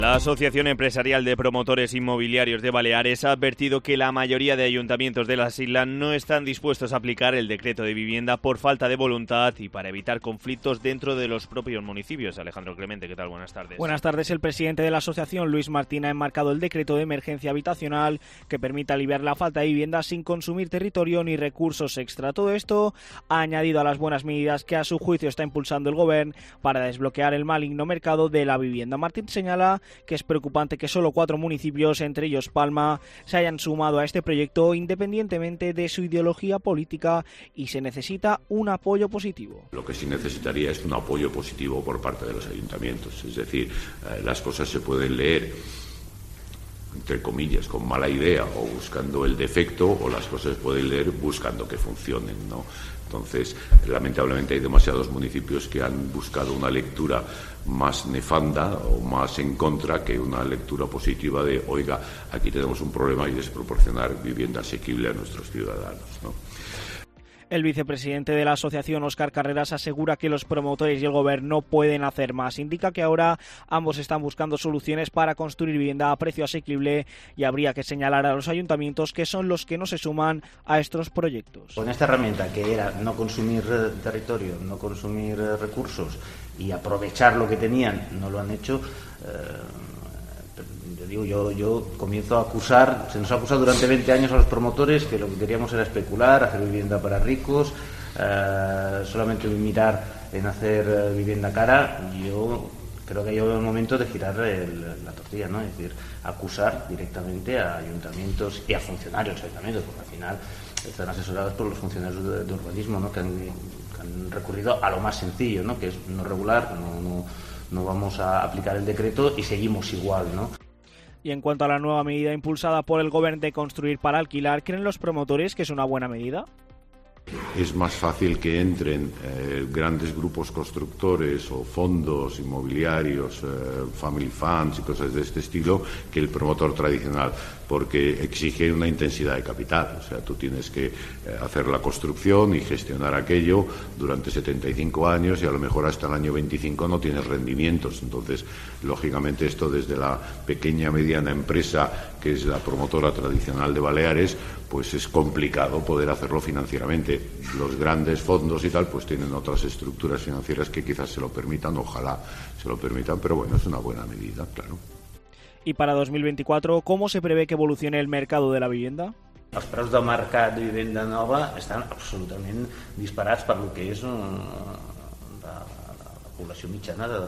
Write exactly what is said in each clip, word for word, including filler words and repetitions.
La Asociación Empresarial de Promotores Inmobiliarios de Baleares ha advertido que la mayoría de ayuntamientos de las islas no están dispuestos a aplicar el decreto de vivienda por falta de voluntad y para evitar conflictos dentro de los propios municipios. Alejandro Clemente, ¿qué tal? Buenas tardes. Buenas tardes. El presidente de la asociación, Luis Martín, ha enmarcado el decreto de emergencia habitacional que permite aliviar la falta de vivienda sin consumir territorio ni recursos extra. Todo esto ha añadido a las buenas medidas que a su juicio está impulsando el Gobierno para desbloquear el maligno mercado de la vivienda. Martín señala que es preocupante que solo cuatro municipios, entre ellos Palma, se hayan sumado a este proyecto independientemente de su ideología política y se necesita un apoyo positivo. Lo que sí necesitaría es un apoyo positivo por parte de los ayuntamientos, es decir, eh, las cosas se pueden leer entre comillas, con mala idea o buscando el defecto, o las cosas se pueden leer buscando que funcionen, ¿no? Entonces, lamentablemente hay demasiados municipios que han buscado una lectura más nefanda o más en contra que una lectura positiva de, oiga, aquí tenemos un problema y es proporcionar vivienda asequible a nuestros ciudadanos, ¿no? El vicepresidente de la asociación, Óscar Carreras, asegura que los promotores y el Gobierno no pueden hacer más. Indica que ahora ambos están buscando soluciones para construir vivienda a precio asequible y habría que señalar a los ayuntamientos que son los que no se suman a estos proyectos. Con esta herramienta que era no consumir territorio, no consumir recursos y aprovechar lo que tenían, no lo han hecho. Eh, Yo digo, yo, yo comienzo a acusar, se nos ha acusado durante veinte años a los promotores que lo que queríamos era especular, hacer vivienda para ricos, eh, solamente mirar en hacer eh, vivienda cara. Yo creo que ha llegado el momento de girar el, la tortilla, ¿no? Es decir, acusar directamente a ayuntamientos y a funcionarios de ayuntamientos, porque al final están asesorados por los funcionarios de, de urbanismo, ¿no? que, han, que han recurrido a lo más sencillo, ¿no? Que es no regular, no, no, no vamos a aplicar el decreto y seguimos igual, ¿no? Y en cuanto a la nueva medida impulsada por el Gobierno de construir para alquilar, ¿creen los promotores que es una buena medida? Es más fácil que entren eh, grandes grupos constructores o fondos inmobiliarios, eh, family funds y cosas de este estilo que el promotor tradicional, porque exige una intensidad de capital. O sea, tú tienes que eh, hacer la construcción y gestionar aquello durante setenta y cinco años y a lo mejor hasta el año veinticinco no tienes rendimientos. Entonces, lógicamente, esto desde la pequeña mediana empresa, que es la promotora tradicional de Baleares, pues es complicado poder hacerlo financieramente. Los grandes fondos y tal pues tienen otras estructuras financieras que quizás se lo permitan, ojalá se lo permitan, pero bueno, es una buena medida, claro. Y para dos mil veinticuatro, ¿cómo se prevé que evolucione el mercado de la vivienda? Els preus de mercat de vivenda nova estan absolutament disparats per lo que és uh, la, la, la població mitjana de,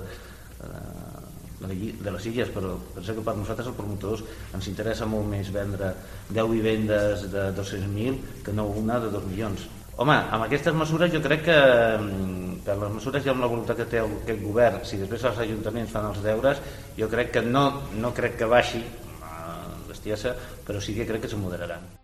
de, de les illes, però penso que per nosaltres els promotors ens interessa molt més vendre deu vivendes de dos-cents mil que no una de dos milions. Home, amb aquestes mesures jo crec que, que les mesures i amb la voluntat que té aquest govern, si després els ajuntaments fan els deures, jo crec que no, no crec que baixi la bestiesa, però sí que crec que se moderaran.